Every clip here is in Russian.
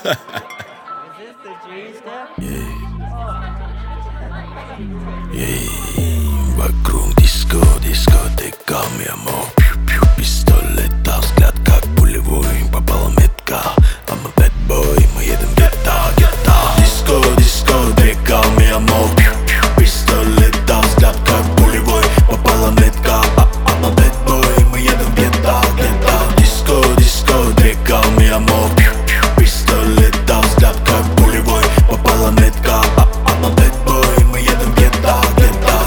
Вокруг диско, дискотека, mi amor. Пистолета, взгляд как пулевой. Попала метка, I'm a bad boy. Мы едем гетто, гетто. Диско, дискотека, mi amor. Пистолета, взгляд как пулевой. Попала метка, I'm a bad boy. Мы едем гетто, гетто. Диско, дискотека, mi amor. Пистолета, взгляд как пулевой. Попала метка, I'm a bad boy. Мы едем гетто, гетто.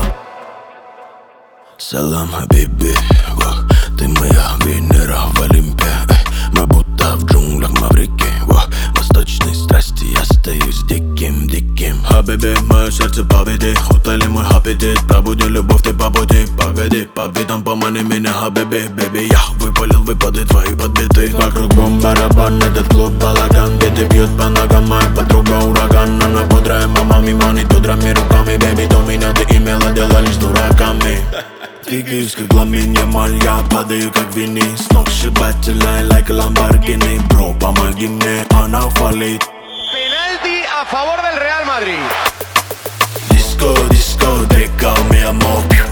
Салам, хабиби, ты моя Венера в Олимпе. Мы будто в джунглях Маврики. Восточной страсти я остаюсь диким, диким. Хабиби, мое сердце победи. Утоли мой аппетит, пробуди любовь ты по пути. Погоди, по битам помани меня, хабиби, беби. Я выпалил выпады твои подбиты. Вокруг бомб-барабан, этот клуб балаган, где ты бьет по ногам, моя подруга ураган. Она бодрая, мама миманит бедрами, руками. Беби, до меня ты имела дело лишь с дураками. Двигаюсь как ламинь, маль, я падаю как Винни. Сногсшибательная, like Lamborghini. Бро, помоги мне, она фалит. Penalti a favor del Real Madrid. Disco, discoteca, mi amor.